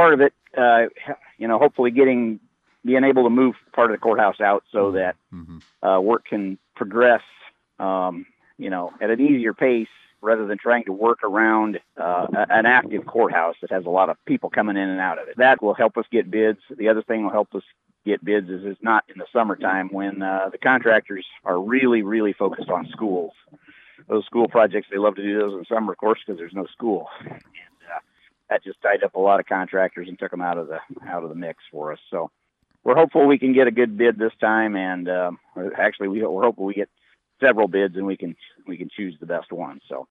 part of it, hopefully being able to move part of the courthouse out so that work can progress, at an easier pace rather than trying to work around an active courthouse that has a lot of people coming in and out of it. That will help us get bids. The other thing will help us get bids is it's not in the summertime when the contractors are really, really focused on schools. Those school projects, they love to do those in summer, of course, because there's no school. And that just tied up a lot of contractors and took them out of the mix for us. So we're hopeful we can get a good bid this time, and we're hopeful we get several bids and we can choose the best one. So